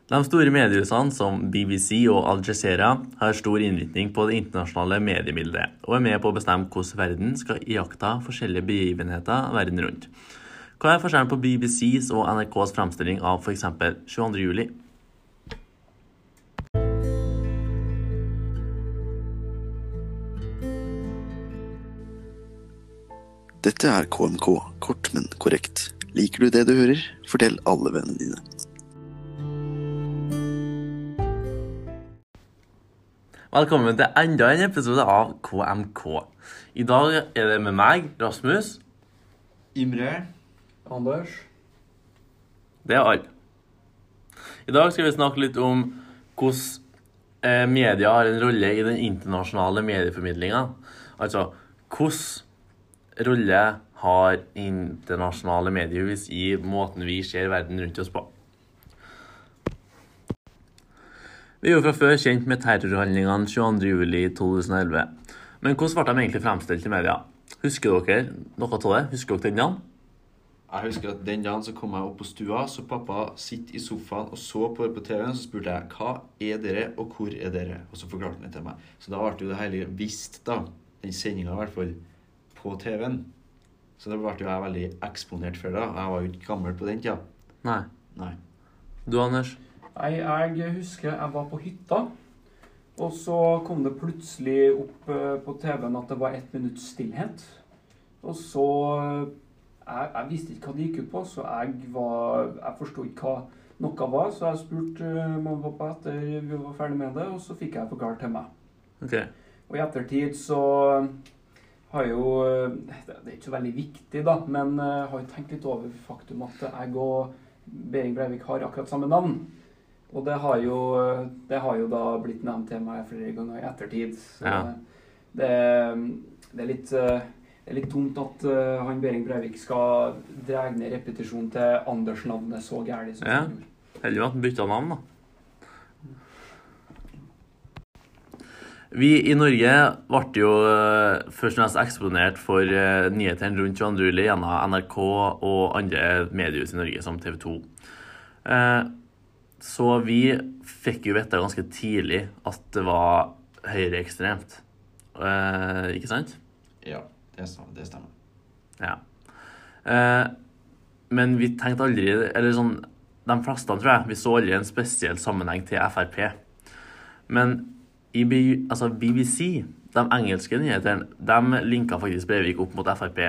De store mediehusene som BBC og Al Jazeera har stor innvirkning på det internasjonale mediebildet, og er med på å bestemme hvordan verden skal iaktta forskjellige begivenheter verden rundt. Hva er forskjellen på BBCs og NRKs fremstilling av for eksempel 22. juli? Dette er KMK, kort, men korrekt. Liker du det du hører? Fortell alle vennene dine. Velkommen til enda en episode av KMK. I dag er det med meg, Rasmus. Imre. Anders. Det er alle. I dag skal vi snakke litt om hvordan media har en rolle i den internasjonale medieformidlingen. Altså, hvordan rolle har internasjonale mediehus i måten vi ser verden rundt oss på. Vi er jo fra før kjent med terrorhandlingene 22. juli 2011. Men hvordan ble de egentlig fremstilt i media? Husker dere noe av det? Husker dere den dagen? Jeg husker at den dagen så kom jeg opp på stua, så pappa sitter i sofaen og så på det på TV-en, så spurte jeg, hva er dere og hvor er dere? Og så forklarte han det til meg. Så da ble jo det hele visst da, den sendingen i hvert fall, på TV-en. Så da ble jo jeg veldig eksponert for det. Jeg var jo ikke gammel på den tida. Nei. Du, Anders? Jeg husker jeg var på hytta, og så kom det plutselig opp på TV-en at det var 1 minutts stillhet. Og så, jeg visste ikke hva det gikk ut på, så jeg forstod ikke hva noe var, så jeg spurte mamma og pappa etter vi var ferdig med det, og så fikk jeg forklart til meg. Ok. Og i ettertid så har jo, det er ikke så veldig viktig da, men jeg har jo tenkt litt over faktum at jeg og Behring Breivik har akkurat samme navn. Og det har jo da blitt nevnt til meg flere ganger i ettertid. Så ja. Det er litt dumt at han Behring Breivik skal dra ned repetisjon til Anders-navnet så gærlig som Ja, han gjorde. heldig at han byttet navn da. Vi i Norge ble jo først og fremst eksponert for nyhetene rundt 22. juli gjennom NRK og andre mediehus i Norge, som TV 2. Så vi fikk jo vite ganske tidlig at det var høyreekstremt. Ikke sant? Ja, det stemmer. Ja. Men vi tenkte aldri, eller sånn, de fleste tror jeg, vi så aldri en spesiell sammenheng til FrP. Men i BBC, de engelske nyhetene, de linket faktisk Breivik opp mot FrP,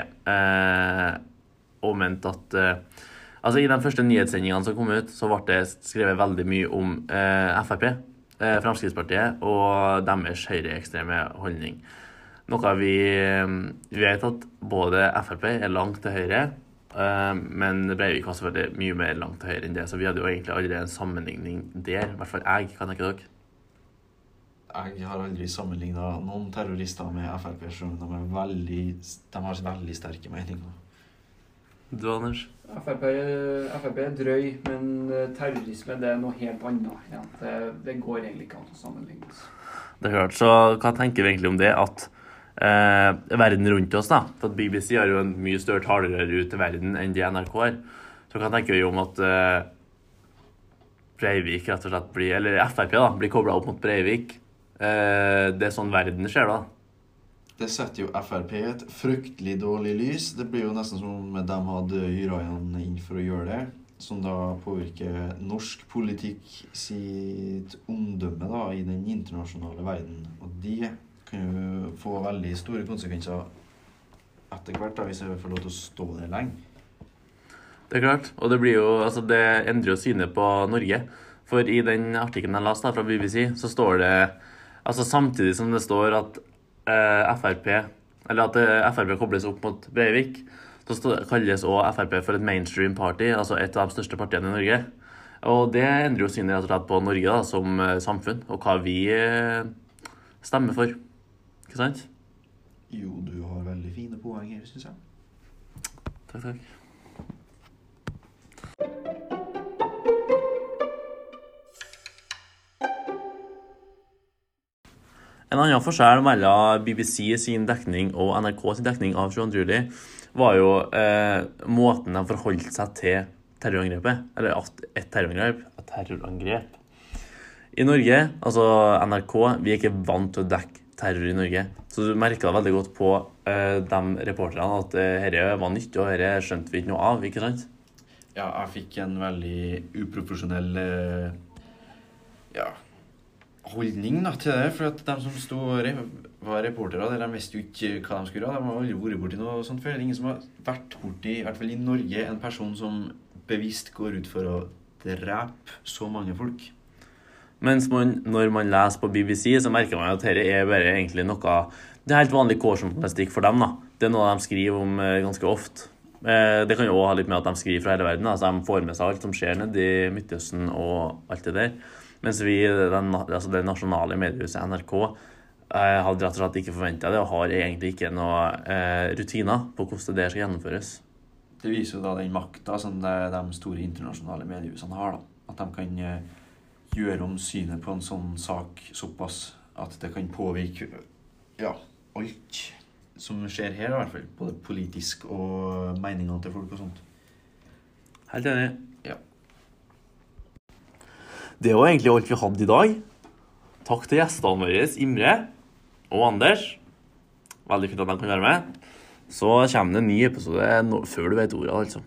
og mente at, i de første nyhetssendingene som kom ut, så ble det skrevet veldig mye om FrP, Fremskrittspartiet, og deres høyreekstreme holdning. Noe vi vet at både FrP er langt til høyre, men Breivik var selvfølgelig mye mer langt til høyre enn det, så vi hadde jo egentlig aldri en sammenligning der, i hvert fall jeg, kan ikke dere? Jeg har aldri sammenlignet noen terrorister med FrP, selv om de har veldig sterke meninger. Du, Anders? FrP er drøy, men terrorisme det er noe helt annet. Ja, det går egentlig ikke an å sammenlignes. Det er klart, så hva tenker vi egentlig om det at verden rundt oss da? For at BBC har jo en mye større talerør ut til verden enn det NRK har. Så hva tenker vi om at Breivik rett og slett blir, eller FrP da, blir koblet opp mot Breivik? Det er sånn verden skjer da. Det setter jo FrP et fryktelig dårlig lys. Det blir jo nesten som de hadde hyrene inn for å gjøre det, som da påvirker norsk politikk sitt omdømme da, i den internasjonale verden. Og de kan jo få veldig store konsekvenser etter hvert da, hvis jeg får lov til å stå der lenge. Det er klart, og det blir jo, det endrer jo synet på Norge. For i den artikkelen jeg leste fra BBC, så står det, samtidig som det står at FrP kobles opp mot Breivik, så kalles også FrP for et mainstream party, altså et av de største partiene i Norge. Og det endrer jo synet rett og slett på Norge da, som samfunn, og hva vi stemmer for. Ikke sant? Jo, du har veldig fine poeng her, synes jeg. Takk. En annen forskjell mellom BBC sin dekning og NRK sin dekning av 22. juli var jo måten de forholdt seg til terrorangrepet, eller at et terrorangrep terrorangrep. I Norge, altså NRK, vi er ikke vant til å dekke terror i Norge. Så du merket det veldig godt på de reporterne at dette var nytt, og dette skjønte vi ikke noe av, ikke sant? Ja, jeg fikk en veldig uprofesjonell holdning da, til det, for at de som var reportere, de visste jo ikke hva de skulle gjøre. De har aldri vært borti noe sånt før. Det er ingen som har vært borti, i hvert fall i Norge, en person som bevisst går ut for å drepe så mange folk. Mens når man leser på BBC, så merker man at dette er bare egentlig noe, det er helt vanlig kårjournalistikk for dem da. Det er noe de skriver om ganske ofte. Det kan jo også ha litt med at de skriver fra hele verden, altså de får med seg alt som skjer nede i Midtøsten og alt det der. Mens vi, det nasjonale mediehuset NRK, hadde rett og slett ikke forventet det, og har egentlig ikke noe rutiner på hvordan det skal gjennomføres. Det viser jo da den makta som de store internasjonale mediehusene har da. At de kan gjøre om synet på en sånn sak såpass at det kan påvirke alt som skjer her i hvert fall, både politisk og meningene til folk og sånt. Helt enig. Ja. Det var egentlig alt vi hadde i dag. Takk til gjestene våre, Imre og Anders. Veldig fint at de kan være med. Så kommer det en ny episode før du vet ordet, altså.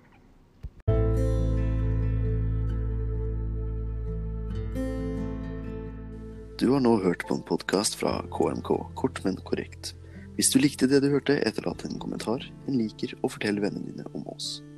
Du har nå hørt på en podcast fra KMK, kort men korrekt. Hvis du likte det du hørte, etterlat en kommentar, en liker og fortell vennene dine om oss.